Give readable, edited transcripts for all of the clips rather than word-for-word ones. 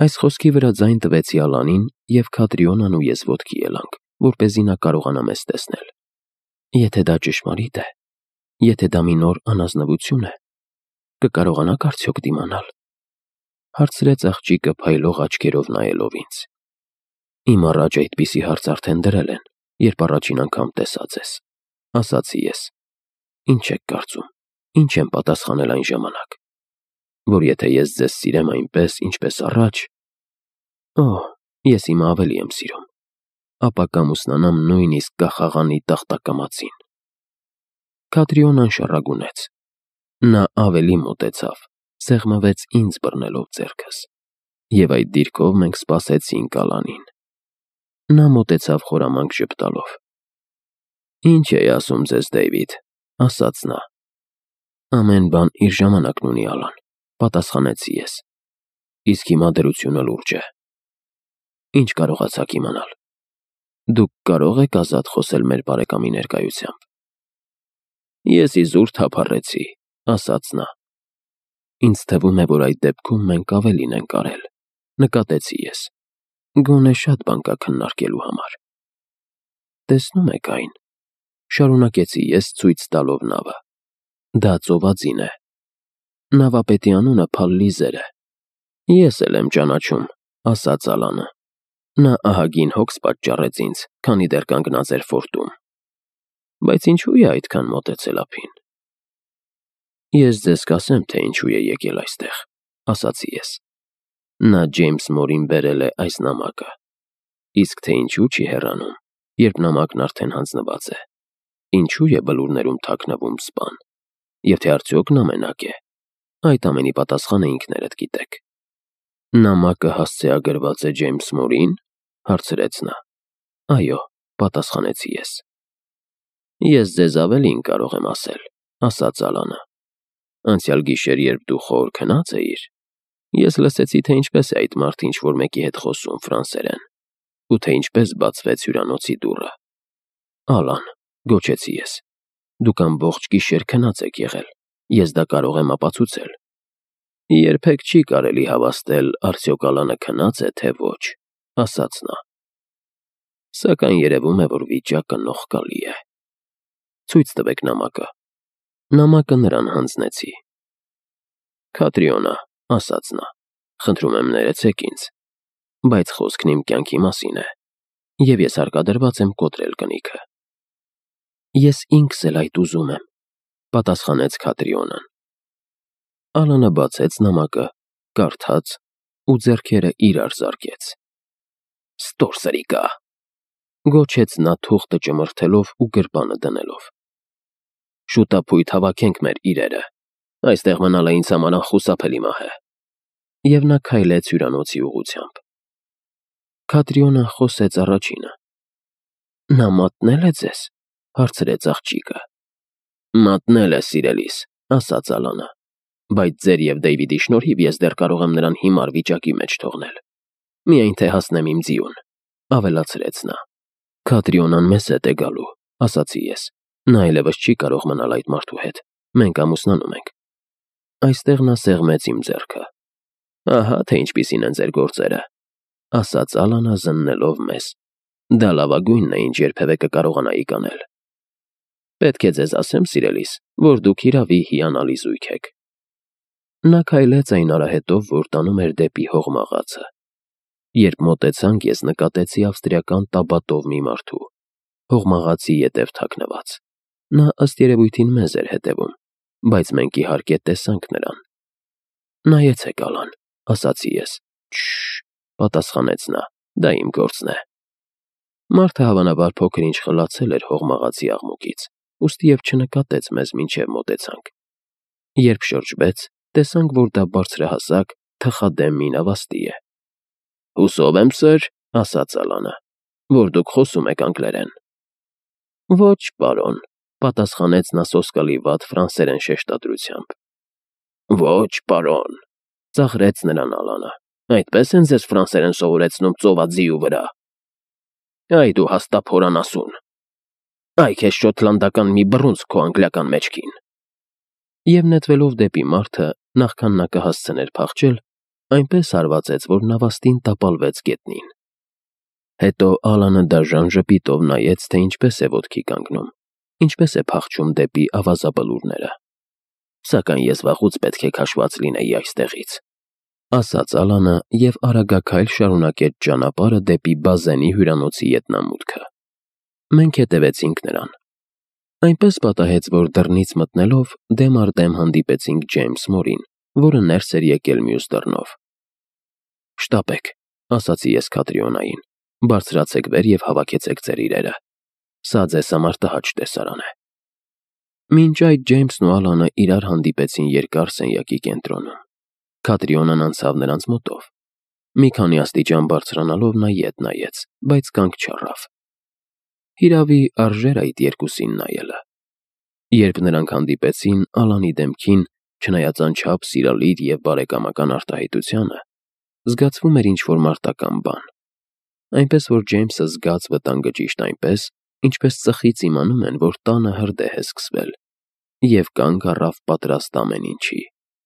Այս խոսքի վրա ձայն տվեցի Ալանին և Քատրիոնան ու ես ոտքի ելանք, որպեսզի նա կարողանա մեզ տեսնել։ Եթե դա ճշմարիտ է, եթե դա մի նոր անազնվություն է, կկարողանաք արդյոք դիմանալ, հարցրեց աղջիկը փայլող աչքերով նայելով ինձ։ Իմ առաջ այդպիսի հարց արդեն դրել են, երբ առաջին անգամ տեսած ես, ասացի ես։ Ինչ եք կարծում, ինչ եմ պատասխանել այն ժամանակ, որ եթե ես ձեզ սիրեմ այնպես, ինչպես առաջ, ես իմը ավելի եմ սիրում, ապա կամուսնանամ նույնիսկ կախաղանի տախտակամածին։ Քատրիոնան շառագունեց։ Նա ավելի մոտեցավ, սեղմվեց ինձ բռնելով ձեռքս, և այդ դիրքով մենք սպասեցինք Ալանին։ Նա մոտեցավ խորամանկ ժպտալով։ Ինչ էի ասում ձեզ, Դեյվիդ, ասաց նա։ Ամեն բան իր ժամանակն ունի, Ալան, պատասխանեցի ես։ Իսկ հիմա դրությունը լուրջ է։ Ինչ կարողացաք իմանալ։ Դուք կարող եք ազատ խոսել մեր բարեկամի ներկայությամբ։ Ես իզուր թափառեցի, ասաց նա։ Ինձ թվում է, որ այդ դեպքում մենք ավելին ենք արել, նկատեցի ես։ Գոնե շատ բան կա քննարկելու համար։ Տեսնում եք այն, շարունակեցի ես ցույց տալով նավը։ Դա ծովածին է։ Նավապետի անունը Փալլիզեր է։ Ես էլ եմ ճանաչում, ասաց Ալանը։ Նա ահագին հոգս պատճառեց ինձ, քանի դեռ կանգնած էր ֆորտում։ Բայց ինչու է այդքան մոտեցել ափին։ Ես ձեզ կասեմ, թե ինչու է եկել այստեղ, ասացի ես։ Նա Ջեյմս Մորին բերել է այս նամակը։ Իսկ թե ինչու չի հեռանում, երբ նամակն արդեն հանձնված է։ Ինչու է բլուրներում թաքնվում սպան։ Եվ թե արդյոք նա մենակ է։ Այդ ամենի պատասխանը ինքներդ գիտեք։ Նամակը հասցեագրված է Ջեյմս Մորին, հարցրեց նա։ Այո, պատասխանեցի ես։ Ես ձեզ ավելին կարող եմ ասել, ասաց Ալանը։ Անցյալ գիշեր, երբ դու խոր քնած էիր, ես լսեցի, թե ինչպես է այդ մարդը ինչ-որ մեկի հետ խոսում ֆրանսերեն, ու թե ինչպես բացվեց հյուրանոցի դուռը։ Ալան, գոչեցի ես, դուք ամբողջ գիշեր քնած եք եղել, ես դա կարող եմ ապացուցել։ Երբեք չի կարելի հավաստել, արդյոք Ալանը քնած է, թե ոչ, ասաց նա։ Սակայն երևում է, որ վիճակը նողկալի է։ Ցույց տվեք նամակը։ Նամակը նրան հանձնեցի։ Քատրիոնա, ասաց նա, խնդրում եմ ներեցեք ինձ, բայց խոսքն իմ կյանքի մասին է, և ես հարկադրված եմ կոտրել կնիքը։ Ես ինքս էլ այդ ուզում եմ, պատասխանեց Քատրիոնան։ Ալանը բացեց նամակը, կարդաց ու ձեռքերը իրար զարկեց։ Ստորսրիկա, գոչեց նա թուղթը ճմրթելով ու գրպանը դնելով։ Շուտապույտ հավաքենք մեր իրերը, այստեղ մնալը ինձ համար անխուսափելի մահ է։ Եվ նա քայլեց հյուրանոցի ուղղությամբ։ Քատրիոնան խոսեց առաջինը։ Նա մատնել է ձեզ, հարցրեց աղջիկը։ Մատնել է, սիրելիս, ասաց Ալանը, բայց ձեր և Դեյվիդի շնորհիվ ես դեռ կարող եմ նրան հիմար վիճակի մեջ թողնել։ Միայն թե հասնեմ իմ ձիուն, ավելացրեց նա։ Քատրիոնան մեզ հետ է գալու, ասացի ես։ Նա այլևս չի կարող մնալ այդ մարդու հետ։ Մենք ամուսնանում ենք։ Այստեղ նա սեղմեց իմ ձեռքը։ Ահա թե ինչպիսին են ձեր գործերը, ասաց Ալանը զննելով մեզ։ Դա լավագույնն է, ինչ երբևէ կկարողանայի կանել։ Պետք է ձեզ ասեմ, սիրելիս, որ դուք հիրավի հիանալի զույգ եք։ Նա քայլեց այն արահետով, որ տանում էր դեպի հողմաղացը։ Երբ մոտեցանք, ես նկատեցի ավստրիական տաբատով մի մարդու, հողմաղացի ետև թաքնված։ Նա ըստ երևույթին մեզ էր հետևում, բայց մենք իհարկե տեսանք նրան։ Նայեցեք, Ալան, ասացի ես։ Շշ, պատասխանեց նա, դա իմ գործն է։ Մարդը հավանաբար փոքր-ինչ խլացել էր հողմաղացի աղմուկից, ուստի և չնկատեց մեզ մինչև մոտեցանք։ Երբ շրջվեց, տեսանք, որ դա բարձրահասակ, թխադեմ մի նավաստի է։ Հուսով եմ, սըր, ասաց Ալանը, որ դուք խոսում եք անգլերեն։ Ոչ, պարոն, պատասխանեց նա սոսկալի վատ ֆրանսերեն շեշտադրությամբ։ Ոչ, պարոն, ծաղրեց նրան Ալանը, այդպես են ձեզ ֆրանսերեն սովորեցնում ծովածիու վրա։ Այ դու հաստափորան ասուն։ Այ քեզ շոտլանդական մի բռունցք քո անգլիական մեջքին։ Եվ նետվելով դեպի մարդը, նախքան նա կհասցներ փախչել, այնպես հարվածեց, որ նավաստին տապալվեց գետնին։ Հետո Ալանը դաժան ժպիտով նայեց, թե ինչպես է ոտքի կանգնում, ինչպես է փախչում դեպի ավազաբլուրները։ Սակայն ես վաղուց պետք է քաշված լինեի այստեղից, ասաց Ալանը և արագաքայլ շարունակեց ճանապարհը դեպի Բազենի հյուրանոցի ետնամուտքը։ Մենք հետևեցինք նրան։ Այնպես պատահեց, որ դռնից մտնելով դեմ առ դեմ հանդիպեցինք Ջեյմս Մորին, որը ներս էր եկել մյուս դռնով։ «Շտապեք», ասացի ես Քատրիոնային, «բարձրացեք վեր և հավաքեցեք ձեր իրերը։ Սա ձեզ համար տհաճ տեսարան է»։ Մինչ այդ Ջեյմսն ու Ալանը իրար հանդիպեցին երկար սենյակի կենտրոնում։ Քատրիոնան անցավ նրանց մոտով։ Մի քանի աստիճան բարձրանալով նա ետ նայեց, բայց կանգ չառավ։ Հիրավի արժեր այդ երկուսին նայելը։ Երբ նրանք հանդիպեցին, Ալանի դեմքին, չնայած անչափ սիրալիր և բարեկամական արտահայտությանը, զգացվում էր ինչ-որ մարտական բան։ Այնպես որ Ջեյմսը զգաց վտանգը ճիշտ այնպես, ինչպես ծխից իմանում են, որ տանը հրդեհ է սկսվել, և կանգ առավ պատրաստ ամեն ինչի։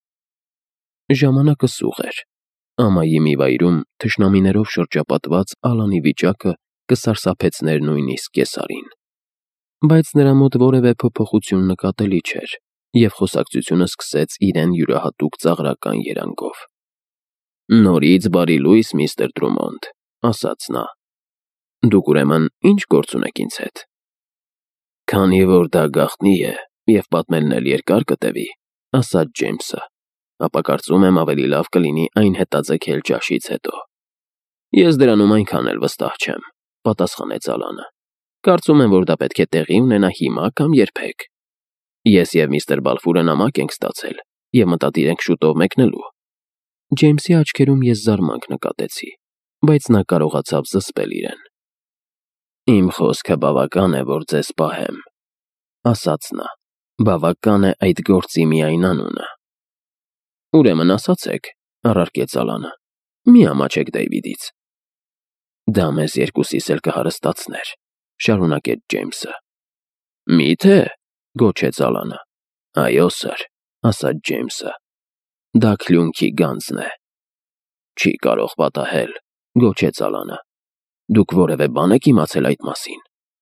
Ժամանակը սուղ էր։ Ամայի մի վայրում, թշնամիներով շրջապատված Ալանի վիճակը կսարսափեցներ նույնիսկ կեսարին։ Բայց նրա մոտ որևէ փոփոխություն նկատելի չէր, և խոսակցությունը սկսեց իրեն յուրահատուկ ծաղրական երանգով։ «Նորից բարի լույս, միստր Դրումոնդ», ասաց նա։ «Դուք ուրեմն ի՞նչ գործ ունեք ինձ հետ»։ «Քանի որ դա գաղտնի է, և պատմելն էլ երկար կտևի», ասաց Ջեյմսը, «ապա կարծում եմ ավելի լավ կլինի այն հետաձգել ճաշից հետո»։ «Ես դրանում այնքան էլ վստահ չեմ», պատասխանեց Ալանը։ «Կարծում եմ, որ դա պետք է տեղի ունենա հիմա կամ երբեք։ Ես և միստր Բալֆուրը նամակ ենք ստացել և մտադիր ենք շուտով մեկնելու»։ Ջեյմսի աչքերում ես զարմանք նկատեցի, բայց նա կարողացավ զսպել իրեն։ «Իմ խոսքը բավական է, որ ձեզ պահեմ», ասաց նա։ «Բավական է այդ գործի միայն անունը»։ «Ուրեմն ասացեք», առարկեց Ալանը, «մի ամաչեք Դեյվիդից»։ «Դա մեզ երկուսիս էլ կհարստացներ», շարունակեց Ջեյմսը։ «Մի՞թե», գոչեց Ալանը։ «Այո, սըր», ասաց Ջեյմսը։ «Դա Քլյունքի գանձն է»։ «Չի կարող պատահել», գոչեց Ալանը։ «Դուք որևէ բան եք իմացել այդ մասին»։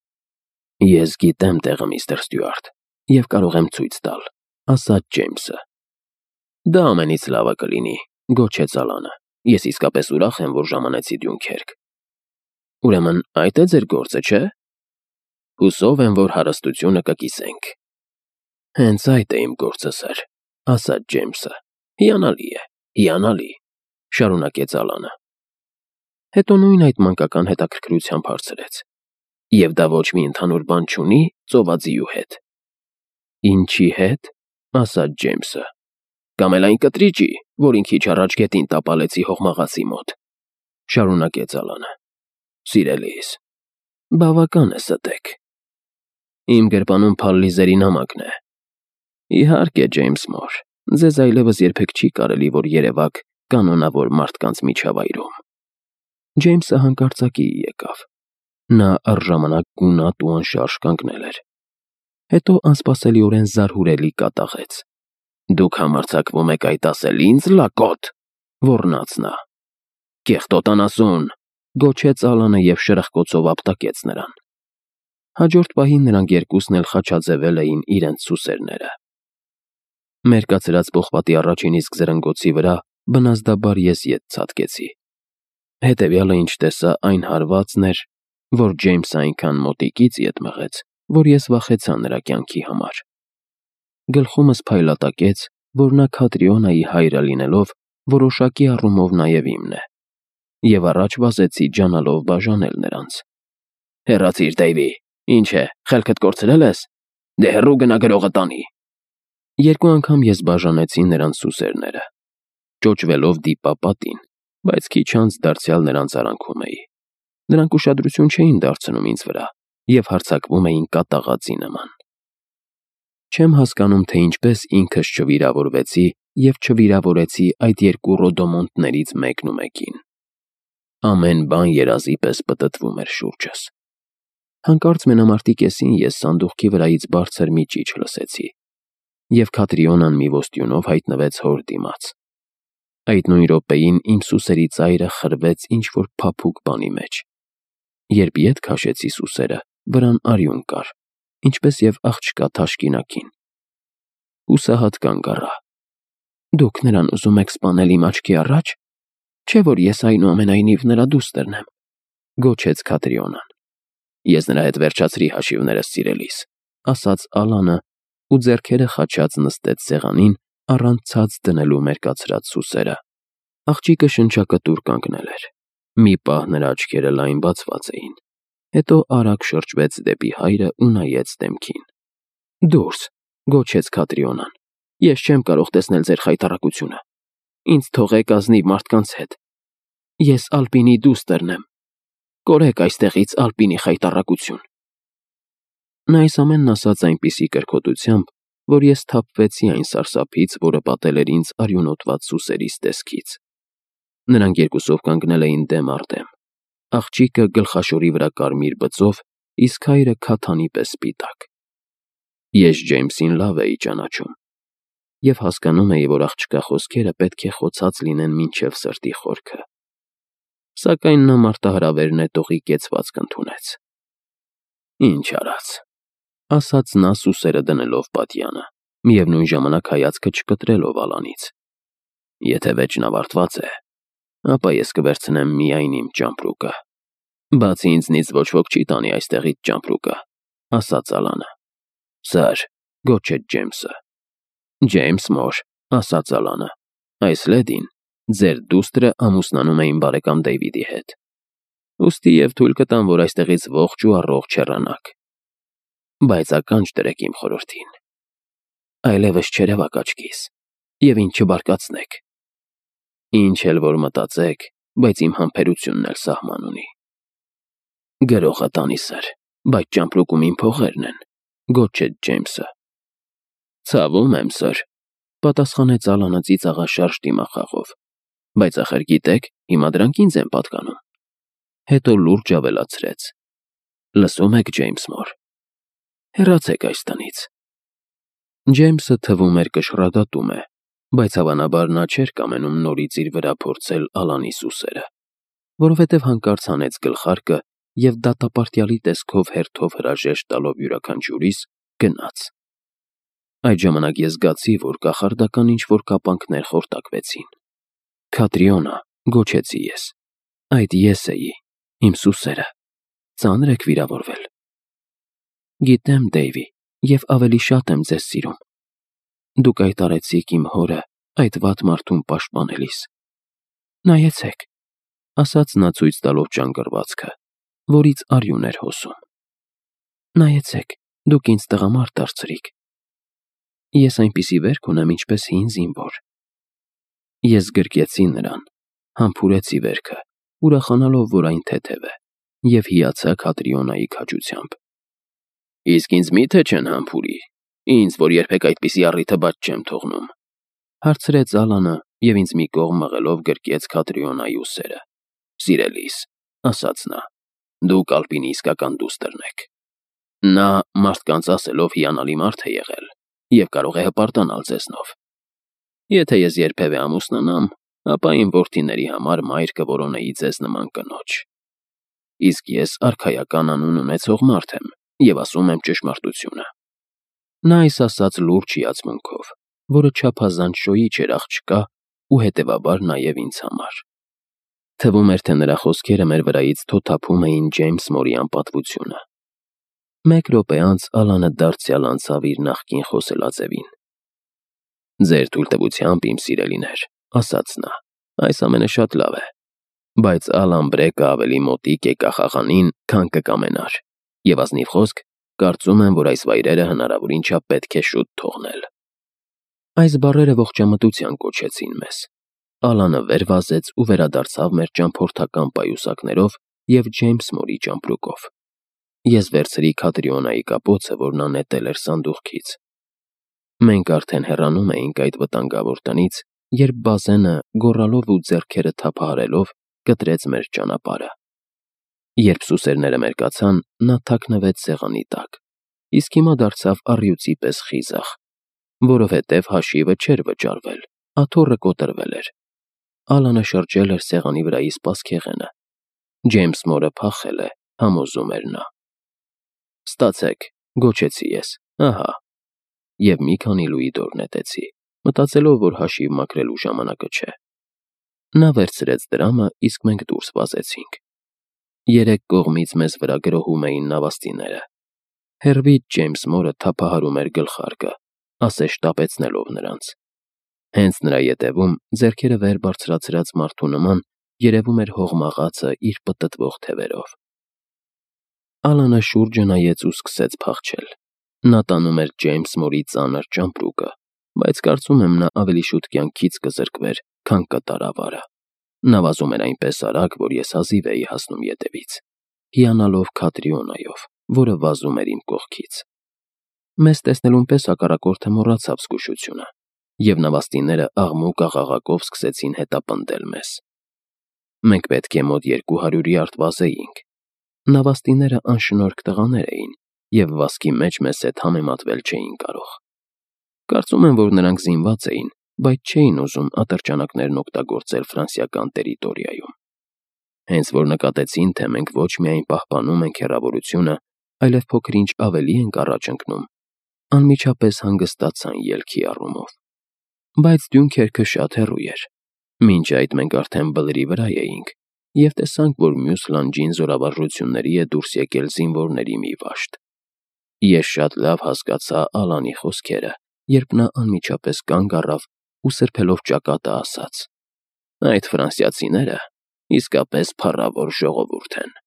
«Ես գիտեմ տեղը, միստր Ստյուարտ, և կարող եմ ցույց տալ», ասաց Ջեյմսը։ «Դա ամենից լավը կլինի», գոչեց Ալանը։ «Ես իսկապես ուրախ եմ, որ ժամանեցի Դյունքերկ»։ «Ուրեմն այդ է ձեր գործը, չէ՞։ Հուսով եմ, որ հարստությունը կկիսենք»։ «Հենց այդ է իմ գործը, սըր», ասաց Ջեյմսը։ «Հիանալի է, հիանալի», շարունակեց Ալանը։ Հետո նույն այդ մանկական հետաքրքրությամբ հարցրեց. «Եվ դա ոչ մի ընդհանուր բան չունի ծովածիու հետ»։ «Ինչի հետ», ասաց Ջեյմսը։ «Կամ էլ այն կտրիճի, որին քիչ առաջ գետին տապալեցի հողմաղացի մոտ», շարունակեց Ալանը։ «Սիրելիս, բավական է ստեք։ Իմ գրպանում փալլիզերի նամակն է։ Իհարկե, Ջեյմս Մոր, ձեզ այլևս երբեք չի կարելի, որ երևաք կանոնավոր մարդկանց միջավայրում»։ Ջեյմսը հանկարծակի եկավ։ Նա առժամանակ գունատ ու անշարժ կանգնել էր։ Հետո անսպասելիորեն զարհուրելի կատաղեց. «Դուք համարձակվում եք այդ ասել ինձ, լակոտ», ոռնաց նա։ «Կեղտոտանասուն», գոչեց Ալանը և շրխկոցով ապտակեց նրան։ Հաջորդ պահին նրանք երկուսն էլ խաչաձևել էին իրենց սուսերները։ Մեր կացրած պողպատի առաջին իսկ զրնգոցի վրա բնազդաբար ես ետ ցատկեցի։ Հետևյալը, ինչ տեսա, այն հարվածն էր, որ Ջեյմսը այնքան մոտիկից ետ մղեց, որ ես վախեցա նրա կյանքի համար։ Գլխումս փայլատակեց, որ նա Քատրիոնայի հայրը լինելով, որոշակի առումով նաև իմն է, և առաջ վազեցի ջանալով բաժանել նրանց։ «Հեռացիր, Դեյվի, ինչ է, խելքդ կորցրել ես։ Դե հեռու գնա գրողը տանի»։ Երկու անգամ ես բաժանեցի նրանց սուսերները։ Ճոճվելով դիպա պատին, բայց քիչ անց դարձյալ նրանց արանքում էի։ Նրանք ուշադրություն չէին դարձնում ինձ վրա և հարձակվում էին կատաղածի նման։ Չեմ հասկանում, թե ինչպես ինքս չվիրավորվեցի և չվիրավորեցի այդ երկու Ռոդոմոնտներից մեկն ու մեկին։ Ամեն բան երազի պես պտտվում էր շուրջս։ Հանկարծ մենամարտի կեսին ես սանդուղքի վրայից բարձր մի ճիչ լսեցի, և Քատրիոնան մի ոստյունով հայտնվեց հոր դիմաց։ Այդ նույն րոպեին իմ սուսերի ծայրը խրվեց ինչ-որ փափուկ բանի մեջ։ Երբ ետ քաշեցի սուսերը, վրան արյուն կար, ինչպես և աղջկա թաշկինակին։ Հուսահատ կանգ առա։ Դուք նրան ուզում եք սպանել իմ աչքի առաջ, չէ՞ որ ես այնուամենայնիվ նրա դուստրն եմ, գոչեց Քատրիոնան։ Ես նրա հետ վերջացրի հաշիվներս, սիրելիս, ասաց Ալանը ու ձեռքերը խաչած նստեց սեղանին առանց ցած դնելու մերկացրած սուսերը։ Աղջիկը շնչակտուր կանգնել էր։ Մի պահ նրա աչքերը լայն բացված էին, հետո արագ շրջվեց դեպի հայրը ու նայեց դեմքին։ Դուրս, գոչեց Քատրիոնան, ես չեմ կարող տեսնել ձեր խայտառակությունը։ Ինձ թողեք ազնիվ մարդկանց հետ։ Ես Ալպինի դուստրն եմ։ Կորեք այստեղից, Ալպինի խայտառակություն։ Նա այս ամենն ասաց այնպիսի կրքոտությամբ, որ ես թափվեցի այն սարսափից, որը պատել էր ինձ արյունոտված սուսերիս տեսքից։ Նրանք երկուսով կանգնել էին դեմ առ դեմ։ Աղջիկը գլխաշորի վրա կարմիր բծով, իսկ հայրը քաթանի պես սպիտակ։ Ես Ջեյմսին լավ էի ճանաչում և հասկանում էի, որ աղջկա խոսքերը պետք է խոցած լինեն մինչև սրտի խորքը։ Սակայն նա մարտահրավեր նետողի կեցվածք ընդունեց։ Ինչ արած, ասաց նա սուսերը դնելով պատյանը, միևնույն ժամանակ հայացքը չկտրելով Ալանից։ Եթե վեճն ավարտված է, ապա ես կվերցնեմ միայն իմ ճամպրուկը։ Բացի ինձնից ոչ ոք չի տանի այստեղից ճամպրուկը, ասաց Ալանը։ Սար, գոչեց Ջեյմսը։ Ջեյմս մոր, ասաց Ալանը, այս լեդին ձեր դուստրը ամուսնանում է իմ բարեկամ Դեյվիդի հետ։ Ուստի և թույլ կտամ, որ այստեղից ողջ ու առողջ հեռանաք։ Բայց ականջ դրեք իմ խորհրդին։ Այլևս չերևաք աչքիս և ինձ չբարկացնեք։ Ինչ էլ որ մտածեք, բայց իմ համբերությունն էլ սահման ունի։ Գրողը տանի, սար, բայց ճամպրուկում իմ փողերն են, գոչեց Ջեյմսը։ Ցավում եմ, սար, պատասխանեց Ալանը ծիծաղաշարժ դիմախաղով, բայց ախր գիտեք, հիմա դրանք ինձ են պատկանում։ Հետո լուրջ ավելացրեց. Լսում եք, Ջեյմս մոր, հեռացեք այս տնից։ Ջեյմսը թվում էր կշռադատում է, բայց հավանաբար նա չէր կամենում նորից իր վրա փորձել Ալանի սուսերը, որովհետև հանկարծ հանեց գլխարկը և դատապարտյալի տեսքով հերթով հրաժեշտ տալով յուրաքանչյուրիս գնաց։ Այդ ժամանակ ես զգացի, որ կախարդական ինչ-որ կապանքներ խորտակվեցին։ Քատրիոնա, գոչեցի ես, այդ ես էի, իմ սուսերը, ծանր եք վիրավորվել։ Գիտեմ, Դեյվի, և ավելի շատ եմ ձեզ սիրում։ Դուք այդ արեցիք իմ հորը այդ վատ մարդուն պաշտպանելիս։ Նայեցեք, ասաց նա ցույց տալով ճանկռվածքը, որից արյուն էր հոսում։ Նայեցեք, դուք ինձ տղամարդ դարձրիք։ Ես այնպիսի վերք ունեմ, ինչպես հին զինվոր։ Ես գրկեցի նրան, համբուրեցի վերքը, ուրախանալով, որ այն թեթև է, և հիացա Քատրիոնայի քաջությամբ։ Իսկ ինձ մի՞թե չեն համբուրի, ինձ, որ երբեք այդպիսի առիթը բաց չեմ թողնում, հարցրեց Ալանը և ինձ մի կողմ մղելով գրկեց Քատրիոնայի ուսերը։ Սիրելիս, ասաց նա, դուք Ալպինի իսկական դուստրն եք։ Նա մարդկանց ասելով հիանալի մարդ է եղել և կարող է հպարտանալ ձեզնով։ Եթե ես երբևէ ամուսնանամ, ապա իմ որդիների համար մայր կորոնեի ձեզ նման կնոջ։ Իսկ ես արքայական անուն ունեցող մարդ եմ և ասում եմ ճշմարտությունը։ Նա այս ասաց լուրջ հիացմունքով, որը չափազանց շոյիչ էր աղջկա ու հետևաբար նաև ինձ համար։ Թվում էր, թե նրա խոսքերը մեր վրայից թոթափում էին Ջեյմս մորի անպատվությունը։ Մեկ րոպե անց Ալանը դարձյալ անցավ իր նախկին խոսելաձևին։ Ձեր թույլտվությամբ, իմ սիրելիներ, ասաց նա, այս ամենը շատ լավ է, բայց Ալան Բրեկը ավելի մոտիկ է կախաղանին, քան կկամենար, և ազնիվ խոսք, կարծում եմ, որ այս վայրերը հնարավորին չափ պետք է շուտ թողնել։ Այս բառերը ողջամտության կոչեցին մեզ։ Ալանը վեր վազեց ու վերադարձավ մեր ճամփորդական պայուսակներով և Ջեյմս մորի ճամպրուկով։ Ես վերցրի Քատրիոնայի կապոցը, որ նա նետել էր սանդուղքից։ Մենք արդեն հեռանում էինք այդ վտանգավոր տնից, երբ բազենը, գոռալով ու ձեռքերը թափահարելով, կտրեց մեր ճանապարհը։ Երբ սուսերները մերկացան, նա թաքնվեց սեղանի տակ, իսկ հիմա դարձավ առյուծի պես խիզախ, որովհետև հաշիվը չէր վճարվել, աթոռը կոտրվել էր, Ալանը շրջել էր սեղանի վրայի սպասքեղենը։ Ջեյմս Մորը փախել է, համոզում էր նա։ Ստացեք, գոչեցի ես, ահա։ Եվ մի քանի լուիդոր նետեցի, մտածելով, որ հաշիվ մաքրելու ժամանակը չէ։ Նա վերցրեց դրամը, իսկ մենք դուրս վազեցինք։ Երեք կողմից մեզ վրա գրոհում էին նավաստիները։ Հեռվից Ջեյմս Մորը թափահարում էր գլխարկը, ասես շտապեցնելով նրանց։ Հենց նրա ետևում, ձեռքերը վեր բարձրացրած մարդու նման, երևում էր հողմաղացը իր պտտվող թևերով։ Ալանը շուրջը նայեց ու սկսեց փախչել։ Նա տանում էր Ջեյմս Մորի ծանր ճամպրուկը, բայց կարծում եմ նա ավելի շուտ կյանքից կզրկվեր, քան կտար ավարը։ Նա վազում էր այնպես արագ, որ ես հազիվ էի հասնում ետևից, հիանալով Քատրիոնայով, որը վազում էր իմ կողքից։ Մեզ տեսնելուն պես հակառակորդը մոռացավ զգուշությունը, և նավաստիները աղմուկ-աղաղակով սկսեցին հետապնդել մեզ։ Մենք պետք է մոտ 200 յարդ վազեինք։ Նավաստիները անշնորհք տղաներ էին, և վազքի մեջ մեզ հետ համեմատվել չէին կարող։ Կարծում եմ, որ նրանք զինված էին, բայց չէին ուզում ատրճանակներն օգտագործել ֆրանսիական տերիտորիայում։ Հենց որ նկատեցին, թե մենք ոչ միայն պահպանում ենք հեռավորությունը, այլև փոքր-ինչ ավելի ենք առաջ ընկնում, անմիջապես հանգստացան ելքի առումով։ Բայց Դյունքերքը շատ հեռու էր։ Մինչ այդ մենք արդեն բլրի վրա էինք և տեսանք, որ մյուս լանջին զորավարժությունների է դուրս եկել զինվորների մի վաշտ։ Ես շատ լավ հասկացա Ալանի խոսքերը, երբ նա անմիջապես կանգ առավ ու սրբելով ճակատը ասաց. «Այդ ֆրանսիացիները իսկապես փառավոր ժողովուրդ են»։